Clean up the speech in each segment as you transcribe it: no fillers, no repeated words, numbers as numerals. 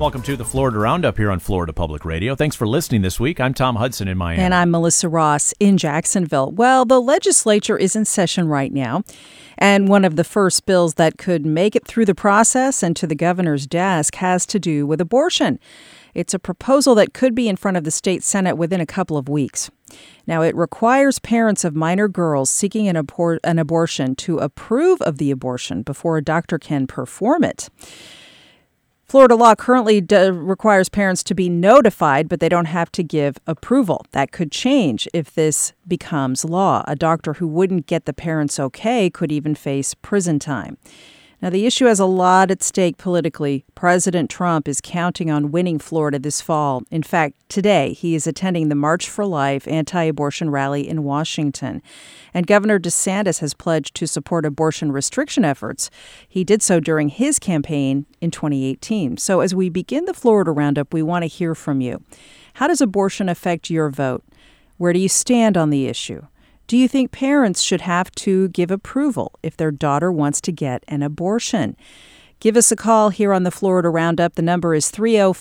Welcome to the Florida Roundup here on Florida Public Radio. Thanks for listening this week. I'm Tom Hudson in Miami. And I'm Melissa Ross in Jacksonville. Well, the legislature is in session right now, and one of the first bills that could make it through the process and to the governor's desk has to do with abortion. It's a proposal that could be in front of the state Senate within a couple of weeks. Now, it requires parents of minor girls seeking an abortion to approve of the abortion before a doctor can perform it. Florida law currently requires parents to be notified, but they don't have to give approval. That could change if this becomes law. A doctor who wouldn't get the parents' okay could even face prison time. Now, the issue has a lot at stake politically. President Trump is counting on winning Florida this fall. In fact, today he is attending the March for Life anti-abortion rally in Washington. And Governor DeSantis has pledged to support abortion restriction efforts. He did so during his campaign in 2018. So as we begin the Florida Roundup, we want to hear from you. How does abortion affect your vote? Where do you stand on the issue? Do you think parents should have to give approval if their daughter wants to get an abortion? Give us a call here on the Florida Roundup. The number is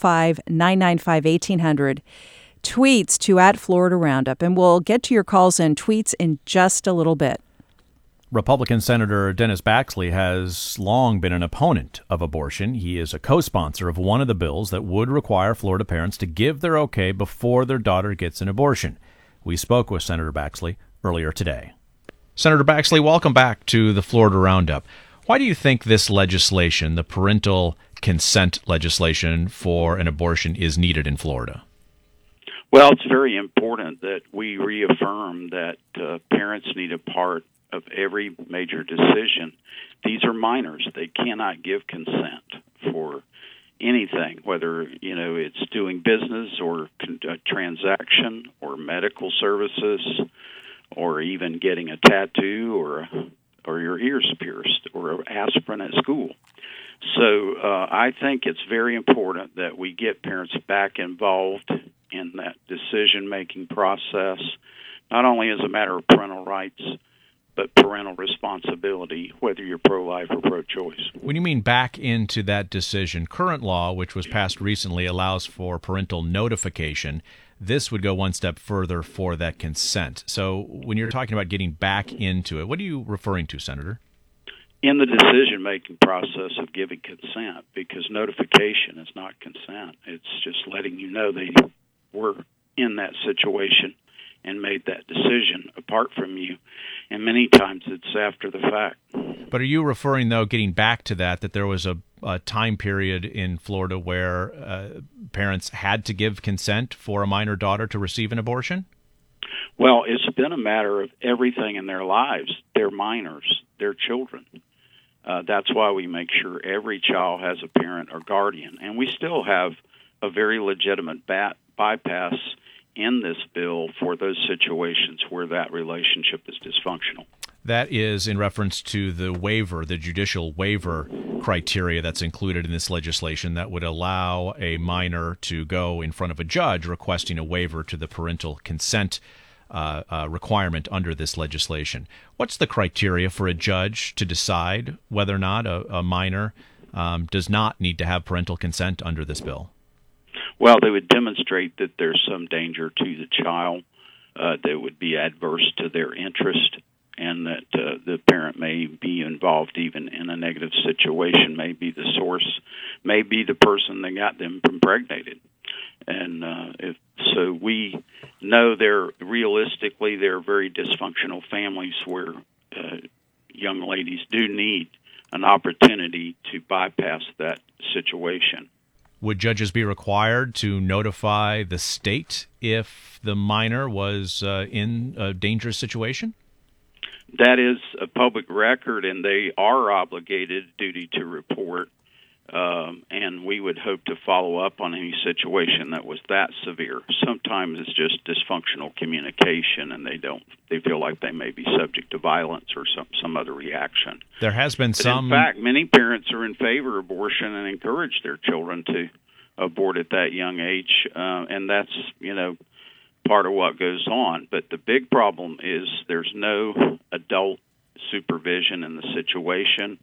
305-995-1800. Tweets to @Florida Roundup, and we'll get to your calls and tweets in just a little bit. Republican Senator Dennis Baxley has long been an opponent of abortion. He is a co-sponsor of one of the bills that would require Florida parents to give their okay before their daughter gets an abortion. We spoke with Senator Baxley earlier today. Senator Baxley, welcome back to the Florida Roundup. Why do you think this legislation, the parental consent legislation for an abortion, is needed in Florida? Well, it's very important that we reaffirm that parents need a part of every major decision. These are minors. They cannot give consent for anything, whether it's doing business or a transaction or medical services, or even getting a tattoo or your ears pierced or aspirin at school. So I think it's very important that we get parents back involved in that decision-making process, not only as a matter of parental rights, but parental responsibility, whether you're pro-life or pro-choice. When you mean back into that decision, current law, which was passed recently, allows for parental notification. This would go one step further for that consent. So when you're talking about getting back into it, what are you referring to, Senator? In the decision-making process of giving consent, because notification is not consent. It's just letting you know they were in that situation and made that decision apart from you. And many times it's after the fact. But are you referring, though, getting back to that there was a time period in Florida where parents had to give consent for a minor daughter to receive an abortion? Well, it's been a matter of everything in their lives. They're minors. They're children. That's why we make sure every child has a parent or guardian. And we still have a very legitimate bypass in this bill for those situations where that relationship is dysfunctional. That is in reference to the waiver, the judicial waiver criteria that's included in this legislation that would allow a minor to go in front of a judge requesting a waiver to the parental consent requirement under this legislation. What's the criteria for a judge to decide whether or not a minor does not need to have parental consent under this bill? Well, they would demonstrate that there's some danger to the child that would be adverse to their interest, and that the parent may be involved even in a negative situation, may be the source, may be the person that got them impregnated. And so we know there are very dysfunctional families where young ladies do need an opportunity to bypass that situation. Would judges be required to notify the state if the minor was in a dangerous situation? That is a public record, and they are obligated duty to report. And we would hope to follow up on any situation that was that severe. Sometimes it's just dysfunctional communication, and they feel like they may be subject to violence or some other reaction. There has been some. In fact, many parents are in favor of abortion and encourage their children to abort at that young age, and that's part of what goes on. But the big problem is there's no adult supervision in the situation,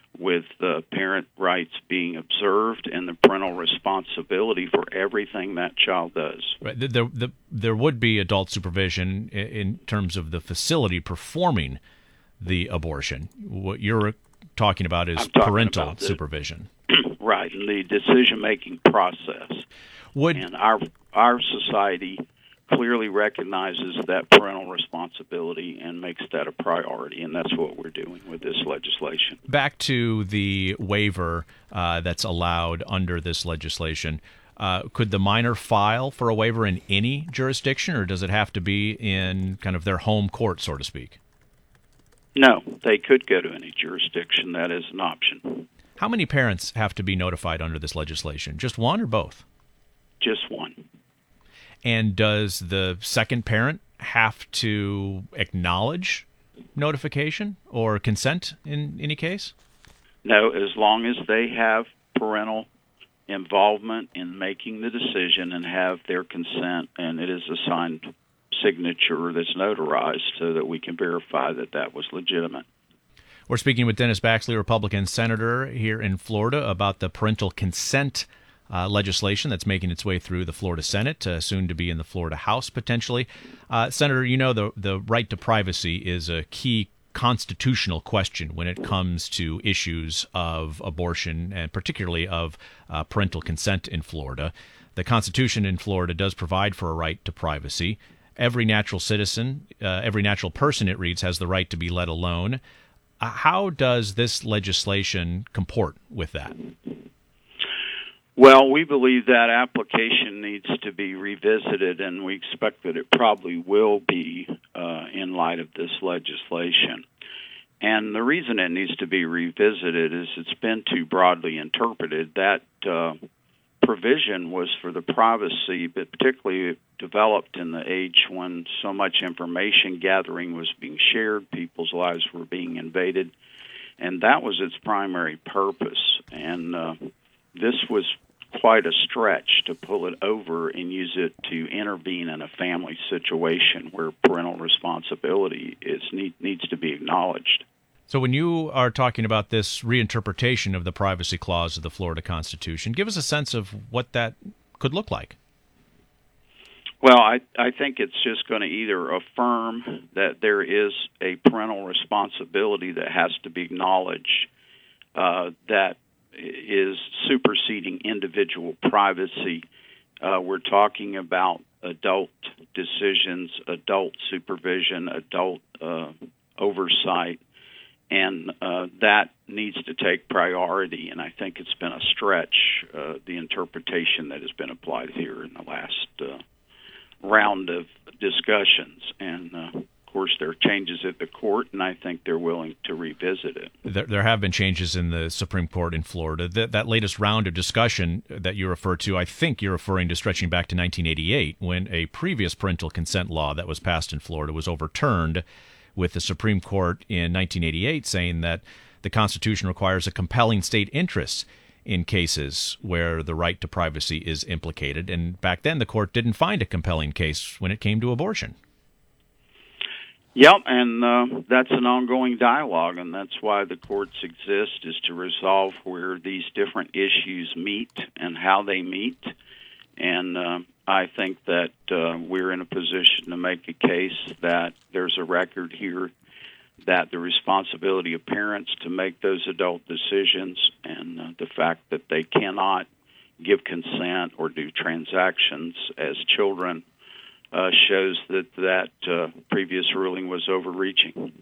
with parent rights being observed and the parental responsibility for everything that child does. Right. There would be adult supervision in terms of the facility performing the abortion. What you're talking about is parental supervision. Right, and the decision-making process. And our society clearly recognizes that parental responsibility and makes that a priority, and that's what we're doing with this legislation. Back to the waiver that's allowed under this legislation, could the minor file for a waiver in any jurisdiction, or does it have to be in kind of their home court, so to speak? No, they could go to any jurisdiction. That is an option. How many parents have to be notified under this legislation? Just one or both? Just one. And does the second parent have to acknowledge notification or consent in any case? No, as long as they have parental involvement in making the decision and have their consent, and it is a signed signature that's notarized so that we can verify that that was legitimate. We're speaking with Dennis Baxley, Republican senator here in Florida, about the parental consent legislation that's making its way through the Florida Senate, soon to be in the Florida House potentially. Senator, you know the right to privacy is a key constitutional question when it comes to issues of abortion and particularly of parental consent in Florida. The Constitution in Florida does provide for a right to privacy. Every natural citizen, every natural person, it reads, has the right to be let alone. How does this legislation comport with that? Well, we believe that application needs to be revisited, and we expect that it probably will be in light of this legislation. And the reason it needs to be revisited is it's been too broadly interpreted. That provision was for the privacy, but particularly developed in the age when so much information gathering was being shared, people's lives were being invaded, and that was its primary purpose. And this was quite a stretch to pull it over and use it to intervene in a family situation where parental responsibility needs to be acknowledged. So when you are talking about this reinterpretation of the privacy clause of the Florida Constitution, give us a sense of what that could look like. Well, I think it's just going to either affirm that there is a parental responsibility that has to be acknowledged that is superseding individual privacy. We're talking about adult decisions, adult supervision, adult oversight, and that needs to take priority. And I think it's been a stretch, the interpretation that has been applied here in the last round of discussions. And of course, there are changes at the court, and I think they're willing to revisit it. There have been changes in the Supreme Court in Florida. That latest round of discussion that you refer to, I think you're referring to stretching back to 1988, when a previous parental consent law that was passed in Florida was overturned, with the Supreme Court in 1988 saying that the Constitution requires a compelling state interest in cases where the right to privacy is implicated. And back then, the court didn't find a compelling case when it came to abortion. Yep, and that's an ongoing dialogue, and that's why the courts exist, is to resolve where these different issues meet and how they meet. And I think that we're in a position to make a case that there's a record here that the responsibility of parents to make those adult decisions and the fact that they cannot give consent or do transactions as children shows that previous ruling was overreaching.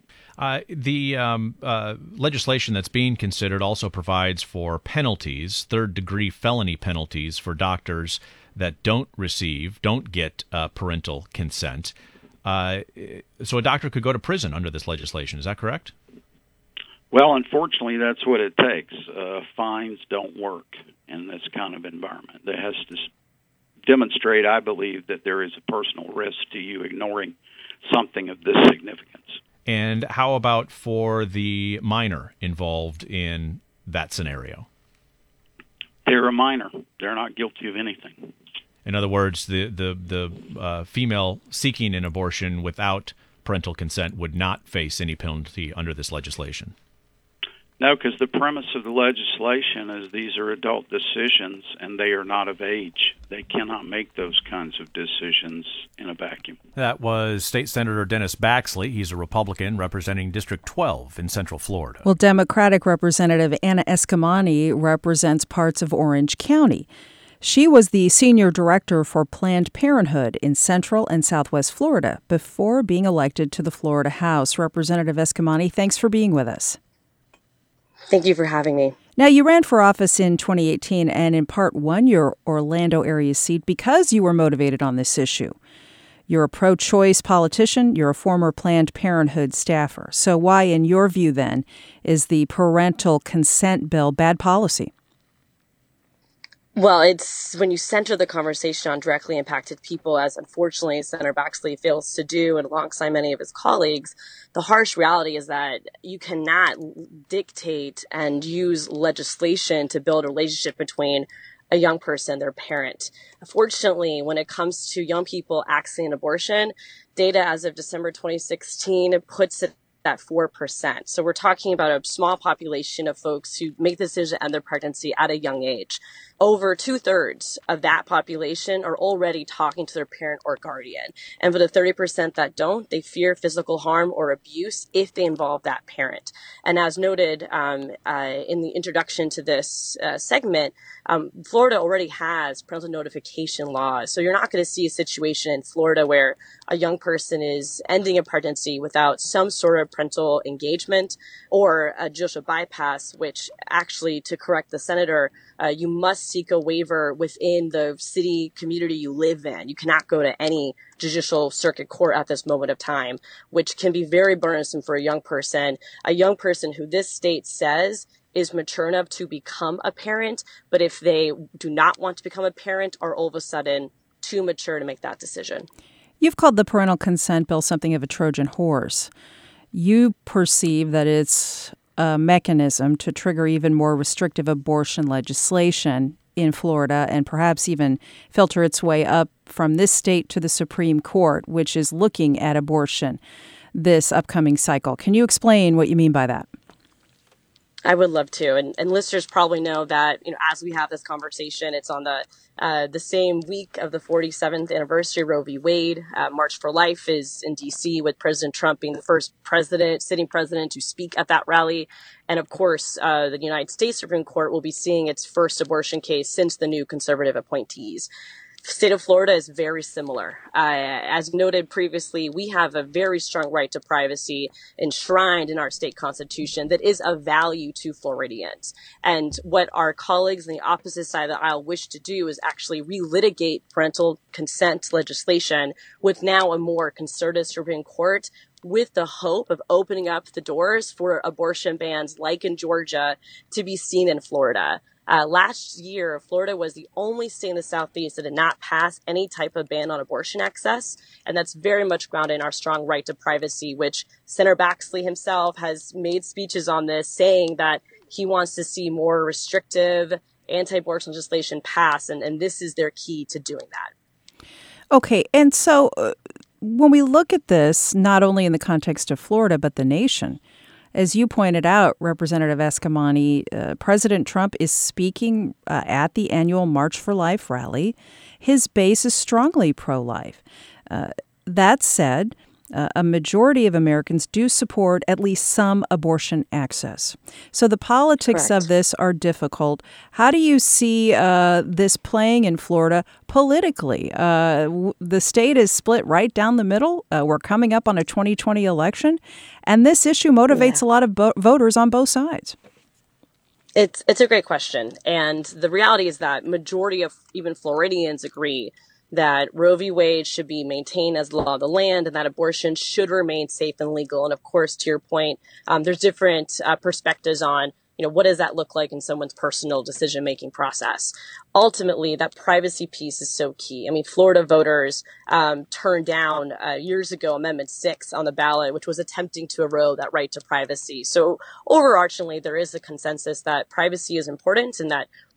The legislation that's being considered also provides for penalties, third-degree felony penalties for doctors that don't get parental consent. So a doctor could go to prison under this legislation. Is that correct? Well, unfortunately, that's what it takes. Fines don't work in this kind of environment. That has to demonstrate, I believe, that there is a personal risk to you ignoring something of this significance. And how about for the minor involved in that scenario? They're a minor. They're not guilty of anything. In other words, the female seeking an abortion without parental consent would not face any penalty under this legislation. No, because the premise of the legislation is these are adult decisions and they are not of age. They cannot make those kinds of decisions in a vacuum. That was State Senator Dennis Baxley. He's a Republican representing District 12 in Central Florida. Well, Democratic Representative Anna Eskamani represents parts of Orange County. She was the senior director for Planned Parenthood in Central and Southwest Florida before being elected to the Florida House. Representative Eskamani, thanks for being with us. Thank you for having me. Now, you ran for office in 2018 and in part won your Orlando area seat because you were motivated on this issue. You're a pro-choice politician. You're a former Planned Parenthood staffer. So why, in your view, then, is the parental consent bill bad policy? Well, it's when you center the conversation on directly impacted people, as unfortunately Senator Baxley fails to do, and alongside many of his colleagues, the harsh reality is that you cannot dictate and use legislation to build a relationship between a young person and their parent. Unfortunately, when it comes to young people accessing an abortion, data as of December 2016 puts it at 4%. So we're talking about a small population of folks who make the decision to end their pregnancy at a young age. Over 2/3 of that population are already talking to their parent or guardian. And for the 30% that don't, they fear physical harm or abuse if they involve that parent. And as noted in the introduction to this segment, Florida already has parental notification laws. So you're not going to see a situation in Florida where a young person is ending a pregnancy without some sort of parental engagement or a judicial bypass, which actually, to correct the senator, you must seek a waiver within the city community you live in. You cannot go to any judicial circuit court at this moment of time, which can be very burdensome for a young person who this state says is mature enough to become a parent, but if they do not want to become a parent, are all of a sudden too mature to make that decision. You've called the parental consent bill something of a Trojan horse. You perceive that it's a mechanism to trigger even more restrictive abortion legislation in Florida and perhaps even filter its way up from this state to the Supreme Court, which is looking at abortion this upcoming cycle. Can you explain what you mean by that? I would love to. And listeners probably know that, as we have this conversation, it's on the same week of the 47th anniversary of Roe v. Wade. March for Life is in D.C. with President Trump being the first sitting president to speak at that rally. And of course, the United States Supreme Court will be seeing its first abortion case since the new conservative appointees. State of Florida is very similar. As noted previously, we have a very strong right to privacy enshrined in our state constitution that is of value to Floridians. And what our colleagues on the opposite side of the aisle wish to do is actually relitigate parental consent legislation with now a more conservative Supreme Court, with the hope of opening up the doors for abortion bans like in Georgia to be seen in Florida. Last year, Florida was the only state in the Southeast that did not pass any type of ban on abortion access. And that's very much grounded in our strong right to privacy, which Senator Baxley himself has made speeches on this, saying that he wants to see more restrictive anti-abortion legislation pass. And this is their key to doing that. Okay. And so when we look at this, not only in the context of Florida, but the nation, as you pointed out, Representative Eskamani, President Trump is speaking at the annual March for Life rally. His base is strongly pro-life. That said, a majority of Americans do support at least some abortion access. So the politics Correct. of this are difficult. How do you see this playing in Florida politically? The state is split right down the middle. We're coming up on a 2020 election, and this issue motivates a lot of voters on both sides. It's a great question. And the reality is that majority of even Floridians agree that Roe v. Wade should be maintained as the law of the land and that abortion should remain safe and legal. And of course, to your point, there's different perspectives on, what does that look like in someone's personal decision-making process? Ultimately, that privacy piece is so key. I mean, Florida voters turned down years ago Amendment 6 on the ballot, which was attempting to erode that right to privacy. So overarchingly, there is a consensus that privacy is important and that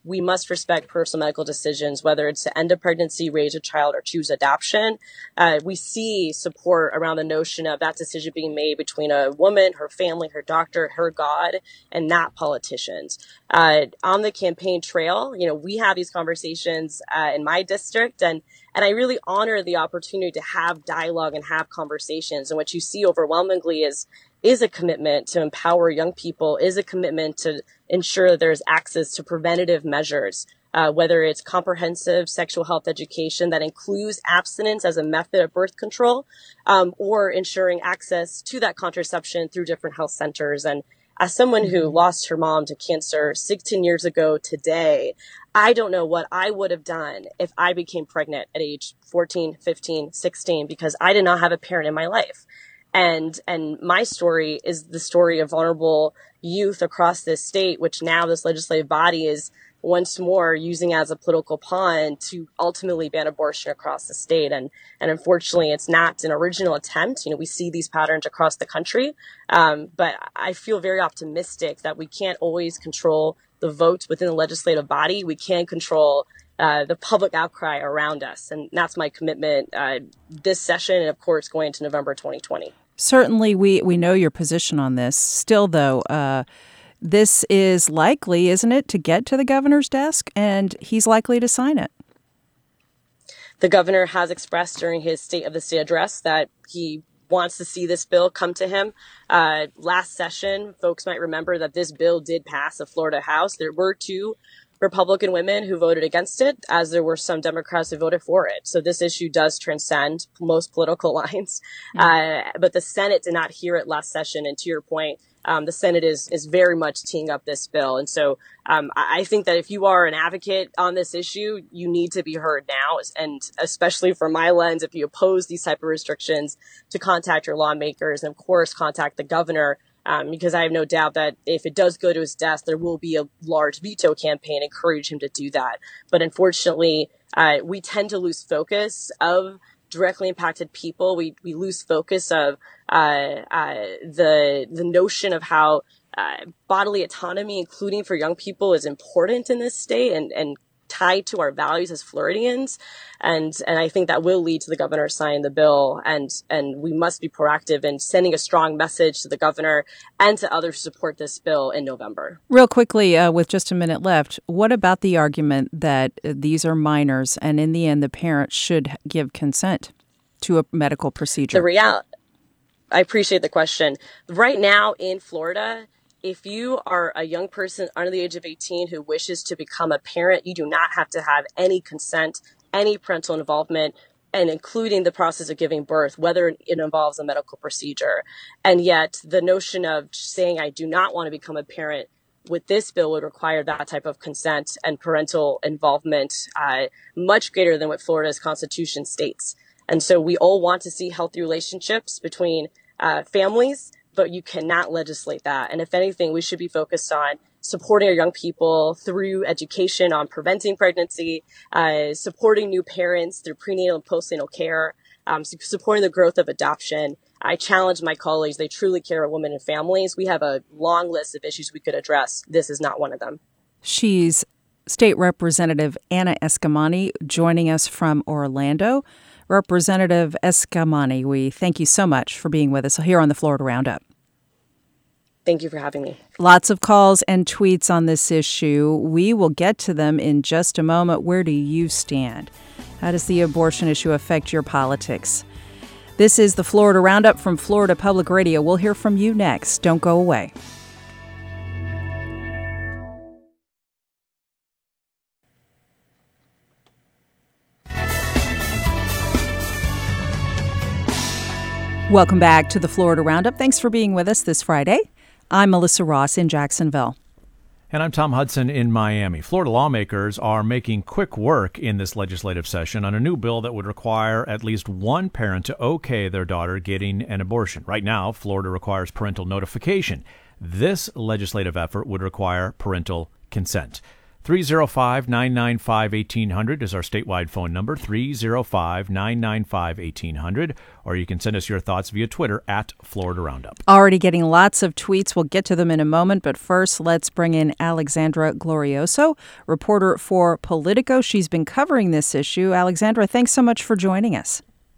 we must respect personal medical decisions, whether it's to end a pregnancy, raise a child, or choose adoption. We see support around the notion of that decision being made between a woman, her family, her doctor, her God, and not politicians. On the campaign trail, we have these conversations in my district, and I really honor the opportunity to have dialogue and have conversations. And what you see overwhelmingly is a commitment to empower young people, is a commitment to ensure that there's access to preventative measures, whether it's comprehensive sexual health education that includes abstinence as a method of birth control, or ensuring access to that contraception through different health centers. And as someone who lost her mom to cancer 16 years ago today, I don't know what I would have done if I became pregnant at age 14, 15, 16, because I did not have a parent in my life. And my story is the story of vulnerable youth across this state, which now this legislative body is once more using as a political pawn to ultimately ban abortion across the state. And unfortunately, it's not an original attempt. We see these patterns across the country. But I feel very optimistic that we can't always control the votes within the legislative body. We can control the public outcry around us. And that's my commitment this session and, of course, going into November 2020. Certainly, we know your position on this. Still, though, this is likely, isn't it, to get to the governor's desk, and he's likely to sign it. The governor has expressed during his State of the State address that he wants to see this bill come to him. Last session, folks might remember that this bill did pass the Florida House. There were 2 Republican women who voted against it, as there were some Democrats who voted for it. So this issue does transcend most political lines. But the Senate did not hear it last session. And to your point, the Senate is very much teeing up this bill. And so I think that if you are an advocate on this issue, you need to be heard now. And especially from my lens, if you oppose these type of restrictions, to contact your lawmakers and, of course, contact the governor. Because I have no doubt that if it does go to his desk, there will be a large veto campaign. Encourage him to do that. But unfortunately, we tend to lose focus of directly impacted people. We lose focus of the notion of how bodily autonomy, including for young people, is important in this state and tied to our values as Floridians. And I think that will lead to the governor signing the bill. And we must be proactive in sending a strong message to the governor and to others who support this bill in November. Real quickly, with just a minute left, what about the argument that these are minors and in the end the parents should give consent to a medical procedure? I appreciate the question. Right now in Florida, if you are a young person under the age of 18 who wishes to become a parent, you do not have to have any consent, any parental involvement, and including the process of giving birth, whether it involves a medical procedure. And yet the notion of saying I do not want to become a parent with this bill would require that type of consent and parental involvement much greater than what Florida's Constitution states. And so we all want to see healthy relationships between families, but you cannot legislate that. And if anything, we should be focused on supporting our young people through education on preventing pregnancy, supporting new parents through prenatal and postnatal care, supporting the growth of adoption. I challenge my colleagues. They truly care about women and families. We have a long list of issues we could address. This is not one of them. She's State Representative Anna Eskamani joining us from Orlando. Representative Eskamani, we thank you so much for being with us here on the Florida Roundup. Thank you for having me. Lots of calls and tweets on this issue. We will get to them in just a moment. Where do you stand? How does the abortion issue affect your politics? This is the Florida Roundup from Florida Public Radio. We'll hear from you next. Don't go away. Welcome back to the Florida Roundup. Thanks for being with us this Friday. I'm Melissa Ross in Jacksonville. And I'm Tom Hudson in Miami. Florida lawmakers are making quick work in this legislative session on a new bill that would require at least one parent to okay their daughter getting an abortion. Right now, Florida requires parental notification. This legislative effort would require parental consent. 305-995-1800 is our statewide phone number, 305-995-1800, or you can send us your thoughts via Twitter at Florida Roundup. Already getting lots of tweets. We'll get to them in a moment, but first let's bring in Alexandra Glorioso, reporter for Politico. She's been covering this issue. Alexandra, thanks so much for joining us.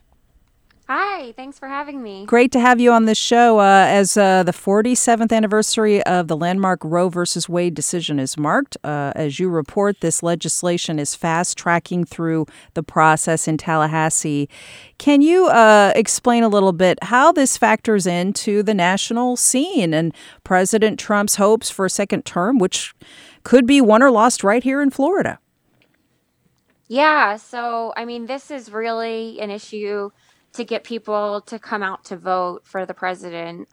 Hi, thanks for having me. Great to have you on this show as the 47th anniversary of the landmark Roe v. Wade decision is marked. As you report, this legislation is fast-tracking through the process in Tallahassee. Can you explain a little bit how this factors into the national scene and President Trump's hopes for a second term, which could be won or lost right here in Florida? Yeah, so, this is really an issue to get people to come out to vote for the president.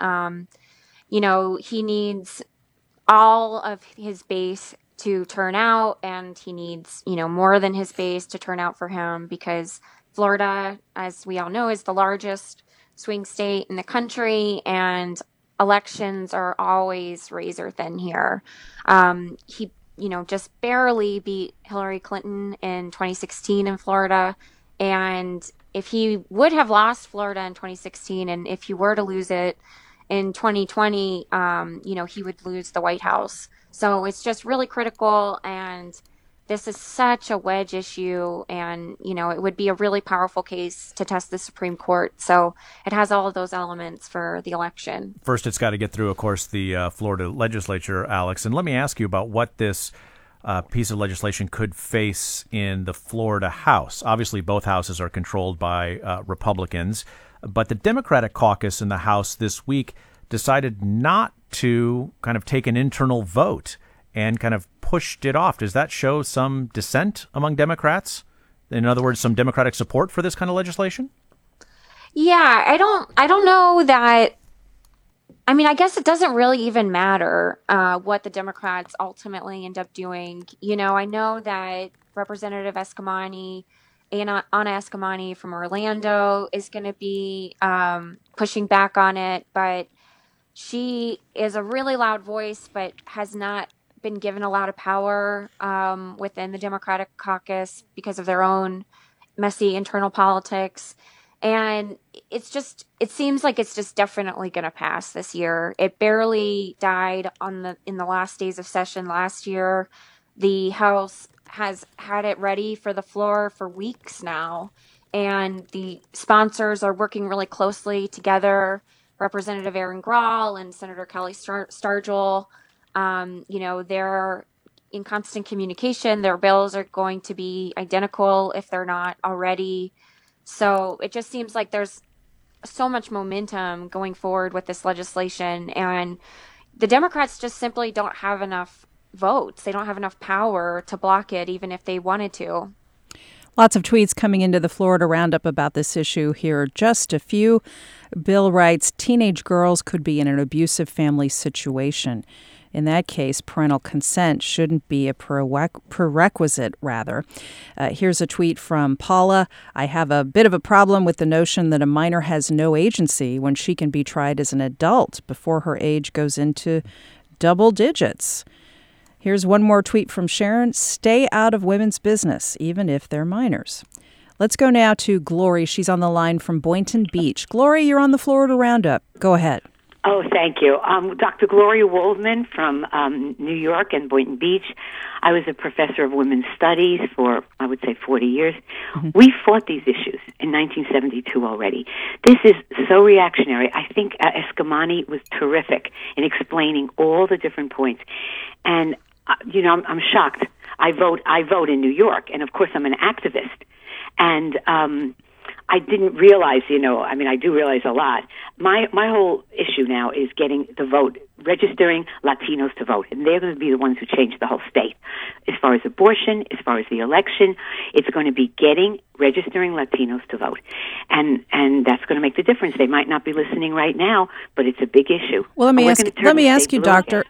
He needs all of his base to turn out, and he needs, more than his base to turn out for him, because Florida, as we all know, is the largest swing state in the country, and elections are always razor thin here. He, just barely beat Hillary Clinton in 2016 in Florida, and if he would have lost Florida in 2016, and if he were to lose it in 2020, he would lose the White House. So it's just really critical, and this is such a wedge issue, and, it would be a really powerful case to test the Supreme Court. So it has all of those elements for the election. First, it's got to get through, of course, the Florida legislature, Alex. And let me ask you about what this piece of legislation could face in the Florida House. Obviously, both houses are controlled by Republicans, but the Democratic caucus in the House this week decided not to kind of take an internal vote and kind of pushed it off. Does that show some dissent among Democrats? In other words, some Democratic support for this kind of legislation? Yeah, I don't know that. I guess it doesn't really even matter what the Democrats ultimately end up doing. I know that Representative Escamani, Anna Escamani from Orlando, is going to be pushing back on it, but she is a really loud voice, but has not been given a lot of power within the Democratic caucus because of their own messy internal politics. And it seems like it's just definitely going to pass this year. It barely died in the last days of session last year. The House has had it ready for the floor for weeks now, and the sponsors are working really closely together. Representative Aaron Grahl and Senator Kelly Stargel, they're in constant communication. Their bills are going to be identical if they're not already. So it just seems like there's so much momentum going forward with this legislation, and the Democrats just simply don't have enough votes. They don't have enough power to block it, even if they wanted to. Lots of tweets coming into the Florida Roundup about this issue here. Just a few. Bill writes, teenage girls could be in an abusive family situation. In that case, parental consent shouldn't be a prerequisite, rather. Here's a tweet from Paula. I have a bit of a problem with the notion that a minor has no agency when she can be tried as an adult before her age goes into double digits. Here's one more tweet from Sharon. Stay out of women's business, even if they're minors. Let's go now to Glory. She's on the line from Boynton Beach. Glory, you're on the Florida Roundup. Go ahead. Oh, thank you. Dr. Gloria Waldman from New York and Boynton Beach. I was a professor of women's studies for, I would say, 40 years. Mm-hmm. We fought these issues in 1972 already. This is so reactionary. I think Escamani was terrific in explaining all the different points. And, I'm shocked. I vote in New York, and of course I'm an activist. And I didn't realize, I do realize a lot. My whole issue now is getting the vote, registering Latinos to vote, and they're going to be the ones who change the whole state. As far as abortion, as far as the election, it's going to be registering Latinos to vote. And that's going to make the difference. They might not be listening right now, but it's a big issue. Well, let me ask you, Doctor.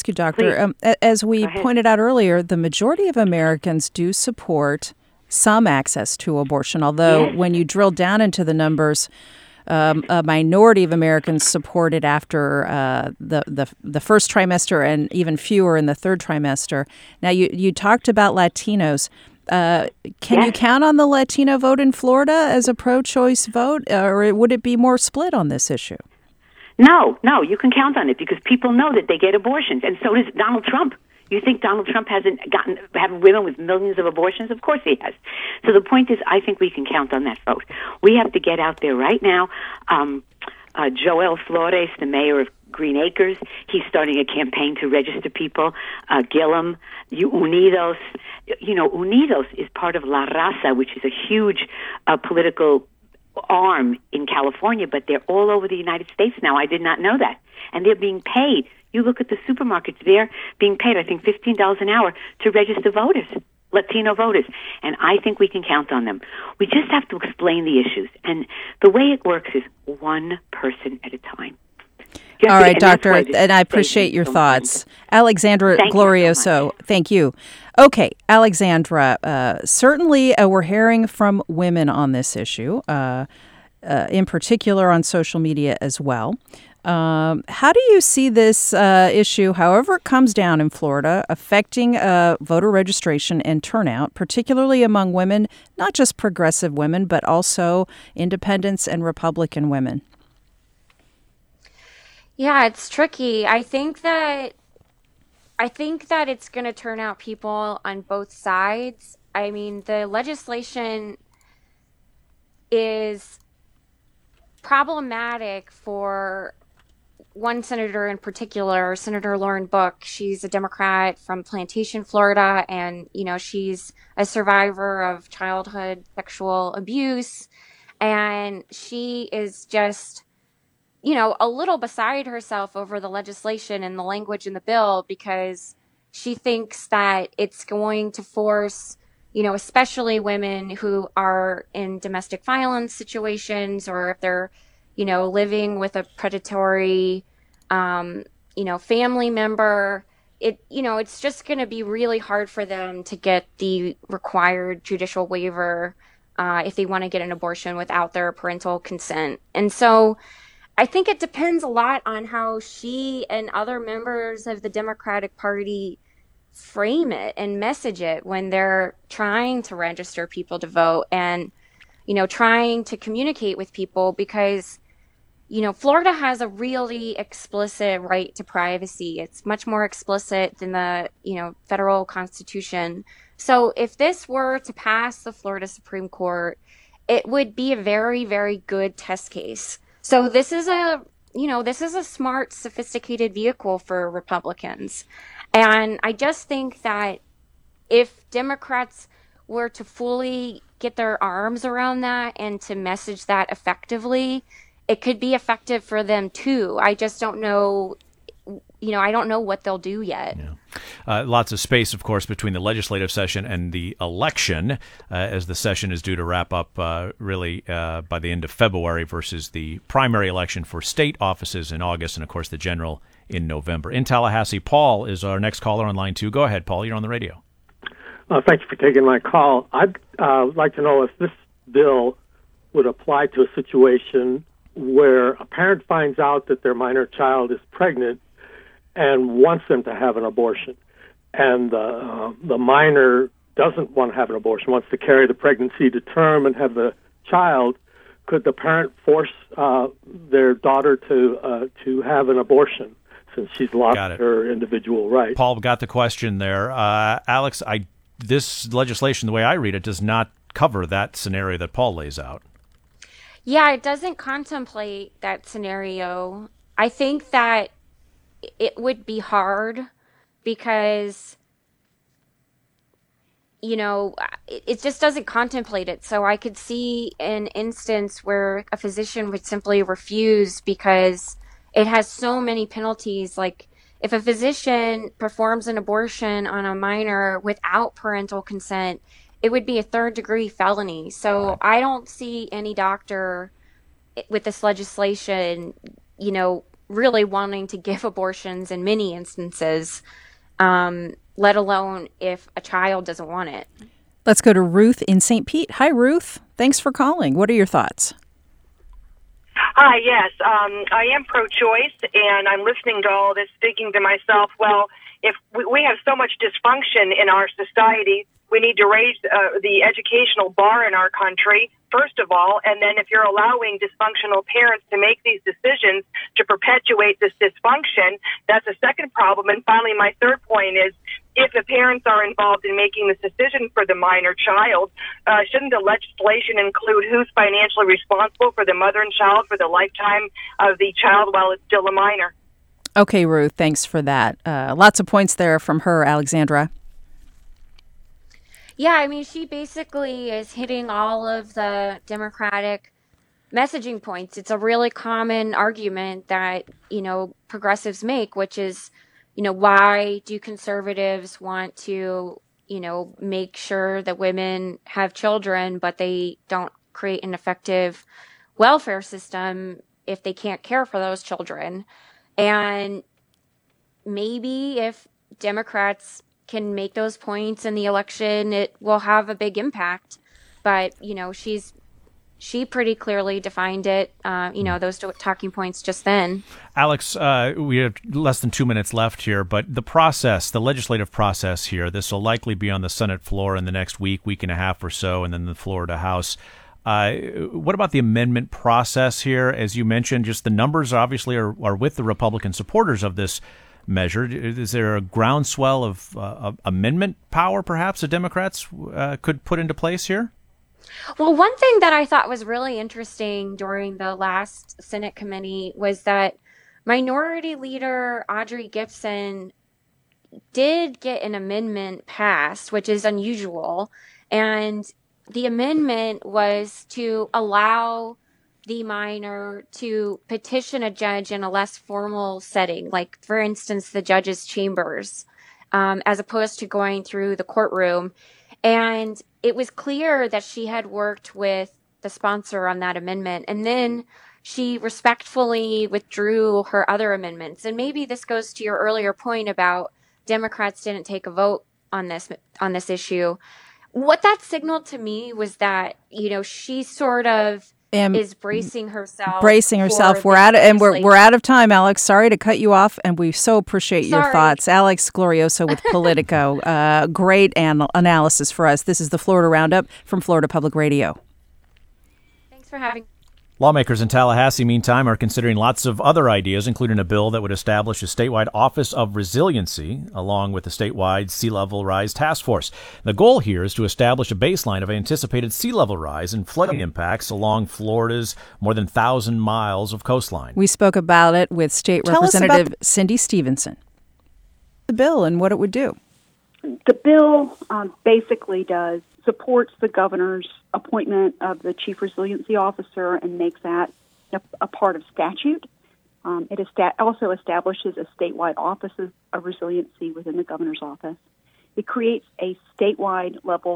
As we pointed out earlier, the majority of Americans do support some access to abortion, although when you drill down into the numbers, a minority of Americans support it after the first trimester, and even fewer in the third trimester. Now, you talked about Latinos. Can you count on the Latino vote in Florida as a pro-choice vote, or would it be more split on this issue? No, you can count on it because people know that they get abortions, and so does Donald Trump. You think Donald Trump hasn't have women with millions of abortions? Of course he has. So the point is, I think we can count on that vote. We have to get out there right now. Joel Flores, the mayor of Green Acres, he's starting a campaign to register people. Gillum, Unidos. You know, Unidos is part of La Raza, which is a huge political arm in California, but they're all over the United States now. I did not know that. And they're being paid. You look at the supermarkets, they're being paid, I think, $15 an hour to register voters, Latino voters. And I think we can count on them. We just have to explain the issues. And the way it works is one person at a time. All right, Doctor, and I appreciate your thoughts. Alexandra Glorioso, thank you. Okay, Alexandra, certainly we're hearing from women on this issue, in particular on social media as well. How do you see this issue, however it comes down in Florida, affecting voter registration and turnout, particularly among women, not just progressive women, but also independents and Republican women? Yeah, it's tricky. I think that it's going to turn out people on both sides. I mean, the legislation is problematic for one senator in particular, Senator Lauren Book. She's a Democrat from Plantation, Florida, and, you know, she's a survivor of childhood sexual abuse, and she is just, you know, a little beside herself over the legislation and the language in the bill because she thinks that it's going to force, you know, especially women who are in domestic violence situations or if they're, you know, living with a predatory, you know, family member, it's just going to be really hard for them to get the required judicial waiver if they want to get an abortion without their parental consent. And so I think it depends a lot on how she and other members of the Democratic Party frame it and message it when they're trying to register people to vote and, you know, trying to communicate with people because, you know, Florida has a really explicit right to privacy. It's much more explicit than the, you know, federal constitution. So if this were to pass the Florida Supreme Court, it would be a very, very good test case. So this is a smart, sophisticated vehicle for Republicans. And I just think that if Democrats were to fully get their arms around that and to message that effectively, it could be effective for them too. I just don't know, you know, I don't know what they'll do yet. Yeah. Lots of space, of course, between the legislative session and the election, as the session is due to wrap up by the end of February versus the primary election for state offices in August and, of course, the general in November. In Tallahassee, Paul is our next caller on line 2. Go ahead, Paul. You're on the radio. Thank you for taking my call. I'd like to know if this bill would apply to a situation where a parent finds out that their minor child is pregnant and wants them to have an abortion, and the minor doesn't want to have an abortion, wants to carry the pregnancy to term and have the child. Could the parent force their daughter to have an abortion since she's lost her individual right? Paul got the question there. Alex, this legislation, the way I read it, does not cover that scenario that Paul lays out. Yeah, it doesn't contemplate that scenario. I think that it would be hard because, you know, it just doesn't contemplate it. So I could see an instance where a physician would simply refuse because it has so many penalties. Like if a physician performs an abortion on a minor without parental consent, it would be a third-degree felony. So I don't see any doctor with this legislation, you know, really wanting to give abortions in many instances, let alone if a child doesn't want it. Let's go to Ruth in St. Pete. Hi, Ruth. Thanks for calling. What are your thoughts? Hi, yes. I am pro-choice, and I'm listening to all this, thinking to myself, well, if we have so much dysfunction in our society, we need to raise the educational bar in our country, first of all, and then if you're allowing dysfunctional parents to make these decisions to perpetuate this dysfunction, that's a second problem. And finally, my third point is, if the parents are involved in making this decision for the minor child, shouldn't the legislation include who's financially responsible for the mother and child for the lifetime of the child while it's still a minor? Okay, Ruth, thanks for that. Lots of points there from her, Alexandra. Yeah, I mean, she basically is hitting all of the Democratic messaging points. It's a really common argument that, progressives make, which is, why do conservatives want to, make sure that women have children, but they don't create an effective welfare system if they can't care for those children? And maybe if Democrats can make those points in the election, it will have a big impact. But, she pretty clearly defined it, those talking points just then. Alex, we have less than 2 minutes left here, but the legislative process here, this will likely be on the Senate floor in the next week and a half or so, and then the Florida House. What about the amendment process here? As you mentioned, just the numbers obviously are with the Republican supporters of this measure. Is there a groundswell of amendment power, perhaps, the Democrats could put into place here? Well, one thing that I thought was really interesting during the last Senate committee was that Minority Leader Audrey Gibson did get an amendment passed, which is unusual. And the amendment was to allow the minor to petition a judge in a less formal setting, like, for instance, the judge's chambers, as opposed to going through the courtroom. And it was clear that she had worked with the sponsor on that amendment. And then she respectfully withdrew her other amendments. And maybe this goes to your earlier point about Democrats didn't take a vote on this issue. What that signaled to me was that, she sort of is bracing herself. We're out of time, Alex. Sorry to cut you off, and we so appreciate your thoughts. Alex Glorioso with Politico. Great analysis for us. This is the Florida Roundup from Florida Public Radio. Thanks for having me. Lawmakers in Tallahassee, meantime, are considering lots of other ideas, including a bill that would establish a statewide Office of Resiliency, along with a statewide sea level rise task force. The goal here is to establish a baseline of anticipated sea level rise and flooding impacts along Florida's more than 1,000 miles of coastline. We spoke about it with State Representative Cindy Stevenson. The bill and what it would do. The bill basically supports the governor's appointment of the chief resiliency officer and makes that a part of statute. It also establishes a statewide office of resiliency within the governor's office. It creates a statewide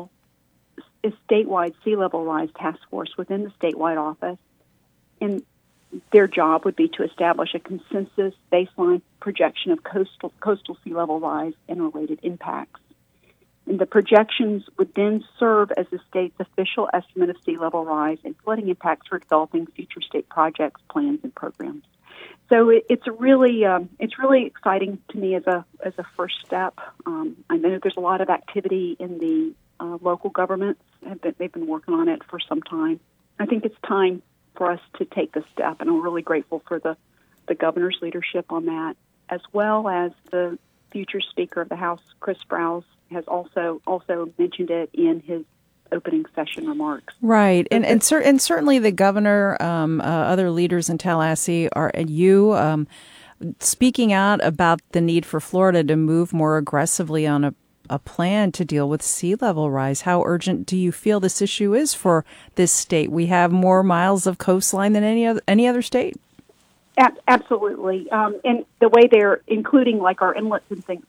sea level rise task force within the statewide office, and their job would be to establish a consensus baseline projection of coastal sea level rise and related impacts. And the projections would then serve as the state's official estimate of sea level rise and flooding impacts for developing future state projects, plans, and programs. So it's really exciting to me as a first step. I know there's a lot of activity in the local governments. They've been working on it for some time. I think it's time for us to take this step, and I'm really grateful for the governor's leadership on that, as well as the future Speaker of the House, Chris Sprowls, has also mentioned it in his opening session remarks. Right, and certainly the governor, other leaders in Tallahassee, speaking out about the need for Florida to move more aggressively on a plan to deal with sea level rise. How urgent do you feel this issue is for this state? We have more miles of coastline than any other state. Absolutely, and the way they're including like our inlets and things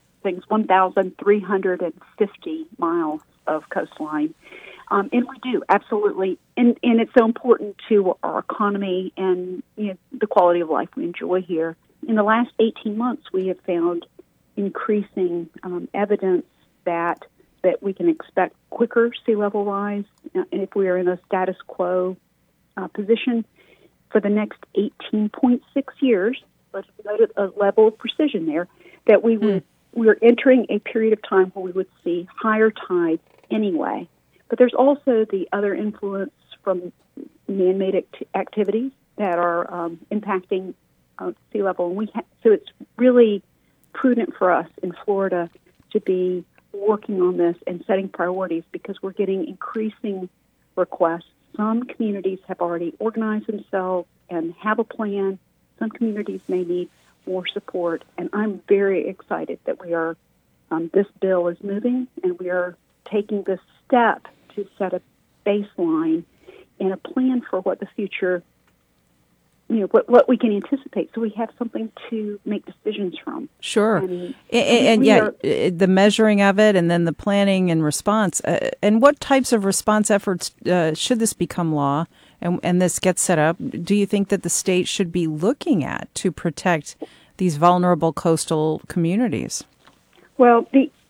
1,350 miles of coastline. And we do, absolutely. And it's so important to our economy and the quality of life we enjoy here. In the last 18 months, we have found increasing evidence that we can expect quicker sea level rise if we are in a status quo position. for the next 18.6 years, let's note a level of precision there, that we're entering a period of time where we would see higher tides anyway. But there's also the other influence from man-made activities that are impacting sea level. And so it's really prudent for us in Florida to be working on this and setting priorities because we're getting increasing requests. Some communities have already organized themselves and have a plan. Some communities may need more support. And I'm very excited that we are, this bill is moving and we are taking this step to set a baseline and a plan for what the future, what we can anticipate, so we have something to make decisions from. Sure. The measuring of it and then the planning and response. And what types of response efforts should this become law and this get set up, do you think that the state should be looking at to protect these vulnerable coastal communities? Well,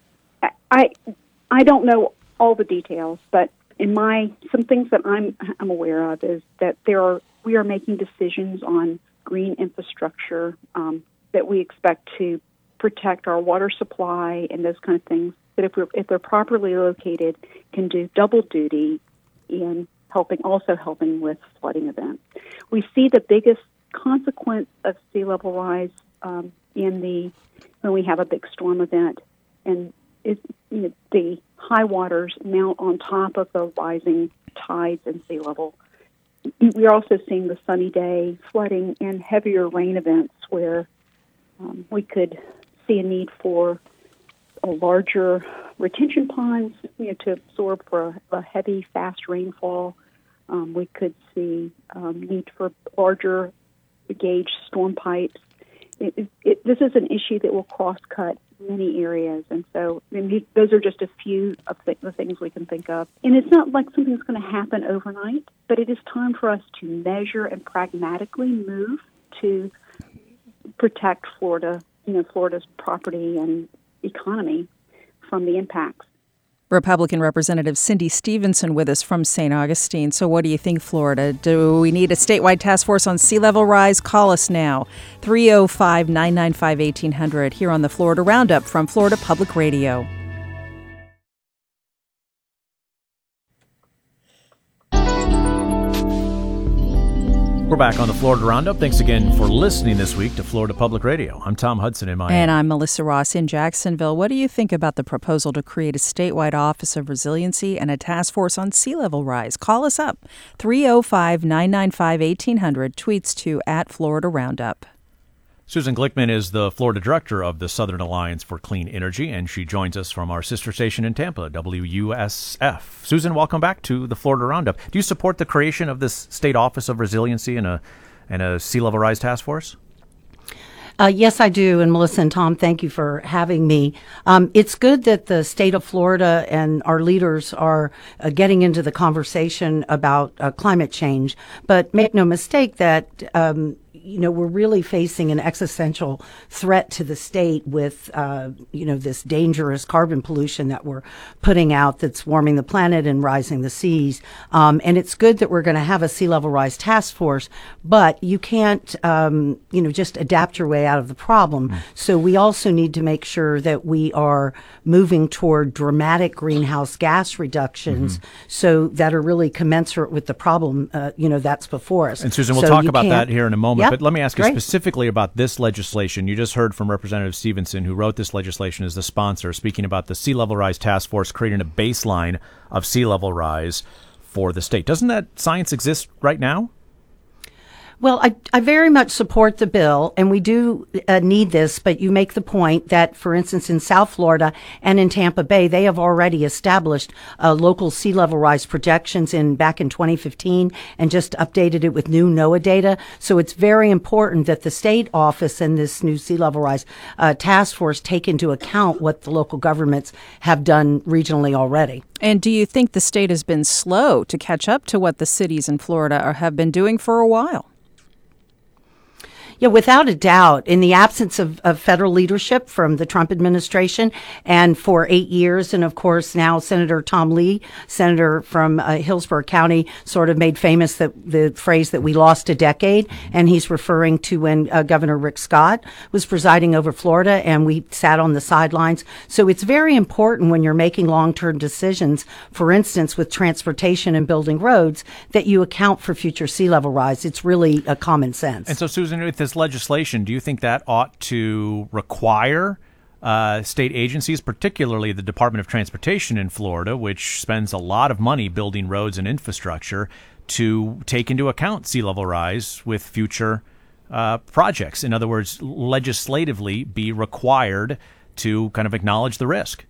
I don't know all the details, but some things that I'm aware of is that we are making decisions on green infrastructure that we expect to protect our water supply and those kind of things. That if they're properly located, can do double duty in helping with flooding events. We see the biggest consequence of sea level rise when we have a big storm event, and the high waters mount on top of the rising tides and sea level. We're also seeing the sunny day flooding and heavier rain events where we could see a need for a larger retention ponds, to absorb for a heavy, fast rainfall. We could see need for larger gauge storm pipes. This is an issue that will cross-cut many areas, and so those are just a few of the things we can think of. And it's not like something's going to happen overnight, but it is time for us to measure and pragmatically move to protect Florida's property and economy from the impacts. Republican Representative Cindy Stevenson with us from St. Augustine. So what do you think, Florida? Do we need a statewide task force on sea level rise? Call us now, 305-995-1800, here on the Florida Roundup from Florida Public Radio. We're back on the Florida Roundup. Thanks again for listening this week to Florida Public Radio. I'm Tom Hudson in Miami. And I'm Melissa Ross in Jacksonville. What do you think about the proposal to create a statewide Office of Resiliency and a task force on sea level rise? Call us up, 305-995-1800, tweets to @Florida Roundup. Susan Glickman is the Florida director of the Southern Alliance for Clean Energy, and she joins us from our sister station in Tampa, WUSF. Susan, welcome back to the Florida Roundup. Do you support the creation of this state office of resiliency and a sea level rise task force? Yes, I do. And Melissa and Tom, thank you for having me. It's good that the state of Florida and our leaders are getting into the conversation about climate change. But make no mistake that we're really facing an existential threat to the state with, this dangerous carbon pollution that we're putting out that's warming the planet and rising the seas. And it's good that we're going to have a sea level rise task force, but you can't, just adapt your way out of the problem. Mm. So we also need to make sure that we are moving toward dramatic greenhouse gas reductions so that are really commensurate with the problem, that's before us. And Susan, we'll talk about that here in a moment. Yep. But let me ask you specifically about this legislation. You just heard from Representative Stevenson, who wrote this legislation as the sponsor, speaking about the Sea Level Rise Task Force creating a baseline of sea level rise for the state. Doesn't that science exist right now? Well, I very much support the bill, and we do need this, but you make the point that, for instance, in South Florida and in Tampa Bay, they have already established local sea level rise projections back in 2015 and just updated it with new NOAA data. So it's very important that the state office and this new sea level rise task force take into account what the local governments have done regionally already. And do you think the state has been slow to catch up to what the cities in Florida have been doing for a while? Yeah, without a doubt. In the absence of federal leadership from the Trump administration, and for 8 years, and of course now Senator Tom Lee, senator from Hillsborough County, sort of made famous the phrase that we lost a decade, and he's referring to when Governor Rick Scott was presiding over Florida, and we sat on the sidelines. So it's very important when you're making long-term decisions, for instance, with transportation and building roads, that you account for future sea level rise. It's really a common sense. And so, Susan, with this legislation, do you think that ought to require state agencies, particularly the Department of Transportation in Florida, which spends a lot of money building roads and infrastructure, to take into account sea level rise with future projects? In other words, legislatively be required to kind of acknowledge the risk?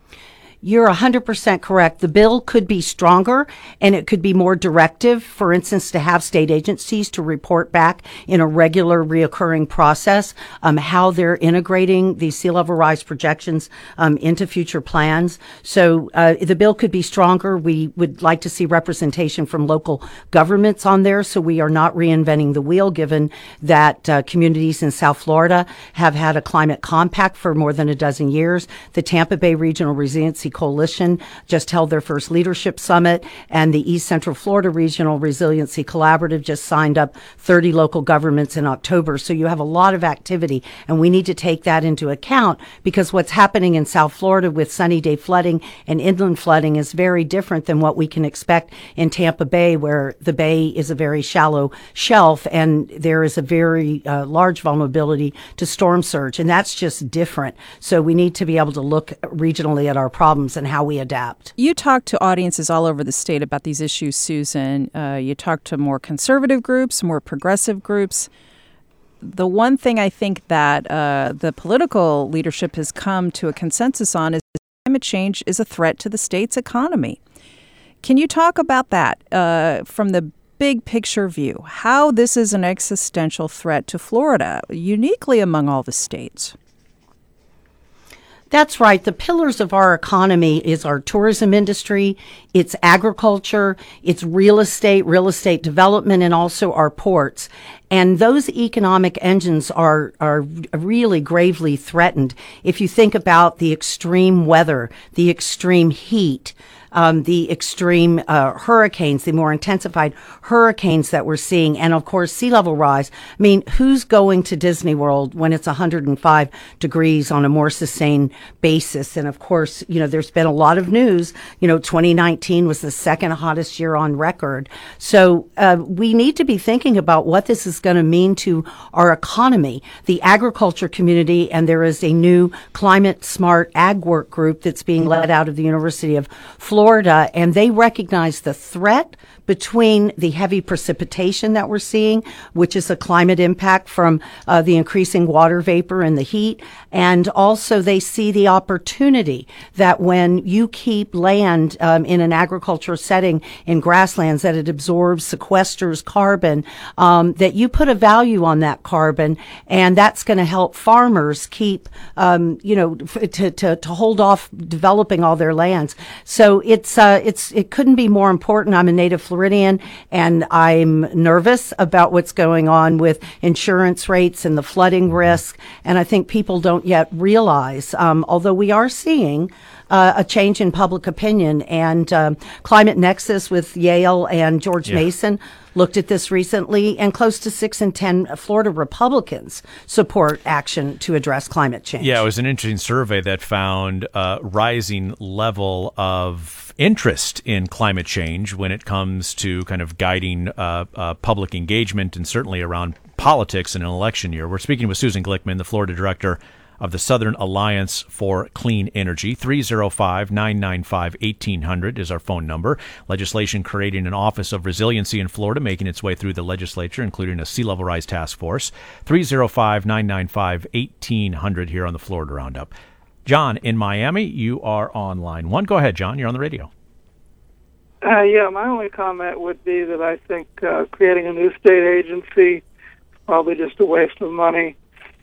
You're 100% correct. The bill could be stronger and it could be more directive, for instance, to have state agencies to report back in a regular reoccurring process how they're integrating these sea level rise projections into future plans. So the bill could be stronger. We would like to see representation from local governments on there, so we are not reinventing the wheel, given that communities in South Florida have had a climate compact for more than a dozen years. The Tampa Bay Regional Resiliency Coalition just held their first leadership summit, and the East Central Florida Regional Resiliency Collaborative just signed up 30 local governments in October. So you have a lot of activity, and we need to take that into account, because what's happening in South Florida with sunny day flooding and inland flooding is very different than what we can expect in Tampa Bay, where the bay is a very shallow shelf and there is a very large vulnerability to storm surge, and that's just different. So we need to be able to look regionally at our problems and how we adapt. You talk to audiences all over the state about these issues, Susan. You talk to more conservative groups, more progressive groups. The one thing I think that the political leadership has come to a consensus on is climate change is a threat to the state's economy. Can you talk about that from the big picture view, how this is an existential threat to Florida, uniquely among all the states? That's right. The pillars of our economy is our tourism industry, it's agriculture, it's real estate development, and also our ports. And those economic engines are really gravely threatened. If you think about the extreme weather, the extreme heat, the extreme hurricanes, the more intensified hurricanes that we're seeing, and of course sea level rise. I mean, who's going to Disney World when it's 105 degrees on a more sustained basis? And of course, there's been a lot of news. 2019 was the second hottest year on record. So we need to be thinking about what this is going to mean to our economy, the agriculture community, and there is a new climate smart ag work group that's being led out of the University of Florida, and they recognize the threat between the heavy precipitation that we're seeing, which is a climate impact from the increasing water vapor and the heat, and also they see the opportunity that when you keep land in an agricultural setting in grasslands, that it absorbs, sequesters carbon, that you put a value on that carbon, and that's going to help farmers keep, to hold off developing all their lands. So it couldn't be more important. I'm a native Floridian, and I'm nervous about what's going on with insurance rates and the flooding risk. And I think people don't yet realize, although we are seeing a change in public opinion, and Climate Nexus with Yale and George Mason looked at this recently, and close to 6 in 10 Florida Republicans support action to address climate change. Yeah, it was an interesting survey that found a rising level of interest in climate change when it comes to kind of guiding public engagement, and certainly around politics in an election year. We're speaking with Susan Glickman, the Florida director of the Southern Alliance for Clean Energy. 305-995-1800 is our phone number. Legislation creating an Office of Resiliency in Florida, making its way through the legislature, including a sea level rise task force. 305-995-1800 here on the Florida Roundup. John in Miami, you are on line one. Go ahead, John. You're on the radio. My only comment would be that I think creating a new state agency is probably just a waste of money.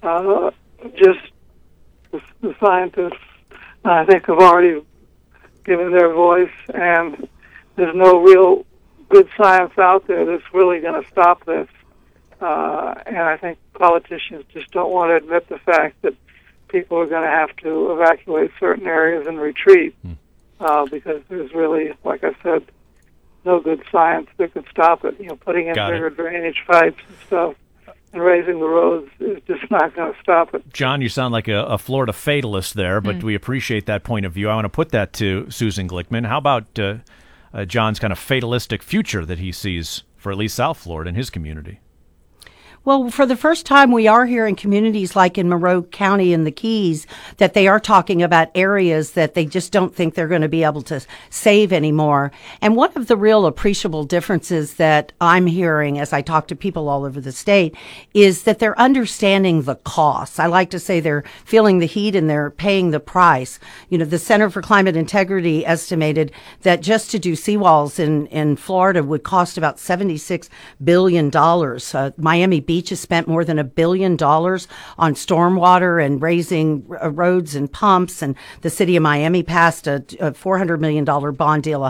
The scientists, I think, have already given their voice, and there's no real good science out there that's really going to stop this. And I think politicians just don't want to admit the fact that people are going to have to evacuate certain areas and retreat because there's really, like I said, no good science that could stop it. Putting in bigger drainage pipes and stuff and raising the roads is just not going to stop it. John, you sound like a Florida fatalist there, but we appreciate that point of view. I want to put that to Susan Glickman. How about John's kind of fatalistic future that he sees for at least South Florida and his community? Well, for the first time, we are hearing communities like in Monroe County and the Keys that they are talking about areas that they just don't think they're going to be able to save anymore. And one of the real appreciable differences that I'm hearing as I talk to people all over the state is that they're understanding the costs. I like to say they're feeling the heat and they're paying the price. The Center for Climate Integrity estimated that just to do seawalls in Florida would cost about $76 billion. Miami Beach has spent more than $1 billion on stormwater and raising roads and pumps. And the city of Miami passed a $400 million bond deal.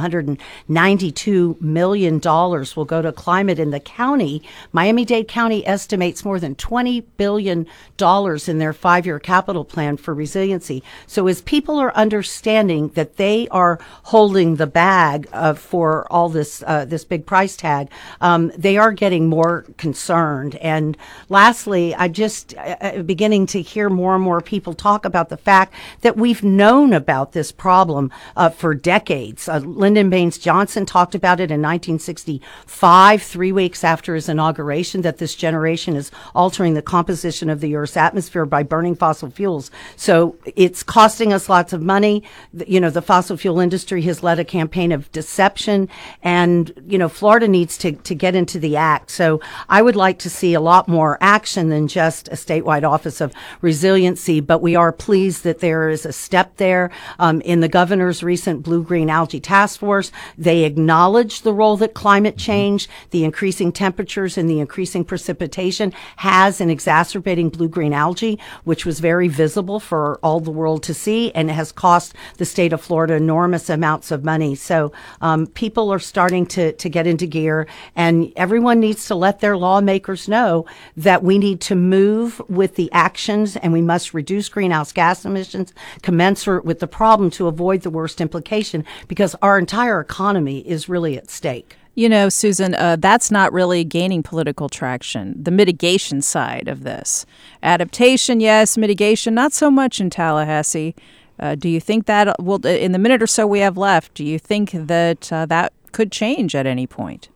$192 million will go to climate in the county. Miami-Dade County estimates more than $20 billion in their 5-year capital plan for resiliency. So as people are understanding that they are holding the bag for all this big price tag, they are getting more concerned. And lastly, I just beginning to hear more and more people talk about the fact that we've known about this problem for decades. Lyndon Baines Johnson talked about it in 1965, 3 weeks after his inauguration, that this generation is altering the composition of the Earth's atmosphere by burning fossil fuels. So it's costing us lots of money. The fossil fuel industry has led a campaign of deception, and Florida needs to get into the act. So I would like to see a lot more action than just a statewide Office of Resiliency, but we are pleased that there is a step there. In the governor's recent Blue-Green Algae Task Force, they acknowledge the role that climate change, the increasing temperatures and the increasing precipitation has in exacerbating blue-green algae, which was very visible for all the world to see and has cost the state of Florida enormous amounts of money. So people are starting to get into gear, and everyone needs to let their lawmakers know that we need to move with the actions and we must reduce greenhouse gas emissions commensurate with the problem to avoid the worst implication, because our entire economy is really at stake. Susan, that's not really gaining political traction, the mitigation side of this. Adaptation, yes. Mitigation, not so much in Tallahassee. Do you think that, in the minute or so we have left, do you think that that could change at any point?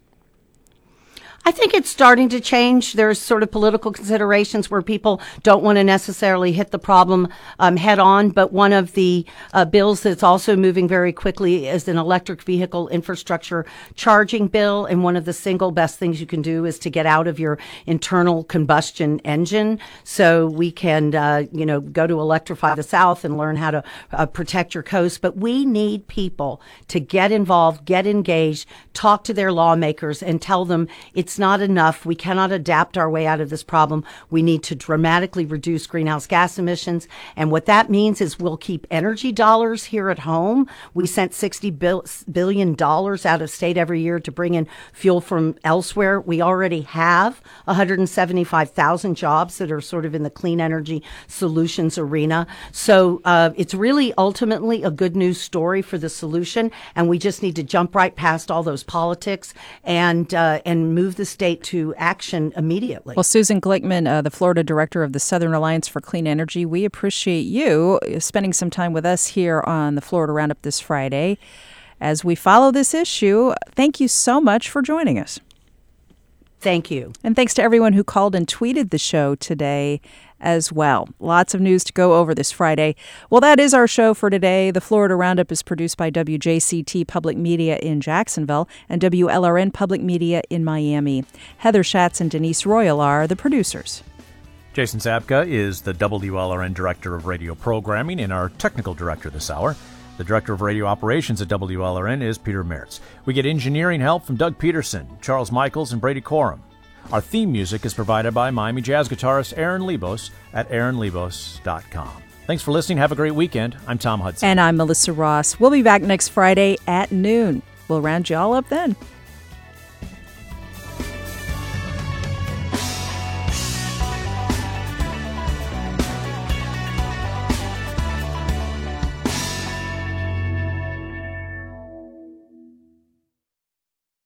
I think it's starting to change. There's sort of political considerations where people don't want to necessarily hit the problem head on. But one of the bills that's also moving very quickly is an electric vehicle infrastructure charging bill. And one of the single best things you can do is to get out of your internal combustion engine. So we can, go to Electrify the South and learn how to protect your coast. But we need people to get involved, get engaged, talk to their lawmakers and tell them it's not enough. We cannot adapt our way out of this problem. We need to dramatically reduce greenhouse gas emissions. And what that means is we'll keep energy dollars here at home. We sent $60 billion out of state every year to bring in fuel from elsewhere. We already have 175,000 jobs that are sort of in the clean energy solutions arena. So it's really ultimately a good news story for the solution. And we just need to jump right past all those politics and move the state to action immediately. Well, Susan Glickman, the Florida Director of the Southern Alliance for Clean Energy, we appreciate you spending some time with us here on the Florida Roundup this Friday as we follow this issue. Thank you so much for joining us. Thank you. And thanks to everyone who called and tweeted the show today as well. Lots of news to go over this Friday. Well, that is our show for today. The Florida Roundup is produced by WJCT Public Media in Jacksonville and WLRN Public Media in Miami. Heather Schatz and Denise Royal are the producers. Jason Zabka is the WLRN Director of Radio Programming and our Technical Director this hour. The Director of Radio Operations at WLRN is Peter Mertz. We get engineering help from Doug Peterson, Charles Michaels, and Brady Corum. Our theme music is provided by Miami jazz guitarist Aaron Lebos at aaronlebos.com. Thanks for listening. Have a great weekend. I'm Tom Hudson. And I'm Melissa Ross. We'll be back next Friday at noon. We'll round you all up then.